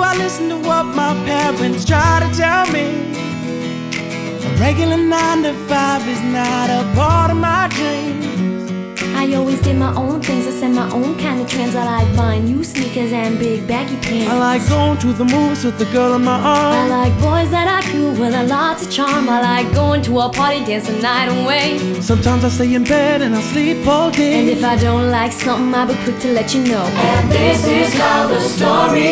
I listen to what my parents try to tell me? A regular 9 to 5 is not a part of my dreams. I always did my own things, I set my own kind of trends. I like buying new sneakers and big baggy pants. I like going to the movies with the girl in my I arms. like boys that are cute with a lot of charm. I like going to a party, dance the night away. Sometimes I stay in bed and I sleep all day. And if I don't like something, I'll be quick to let you know. And this is how the story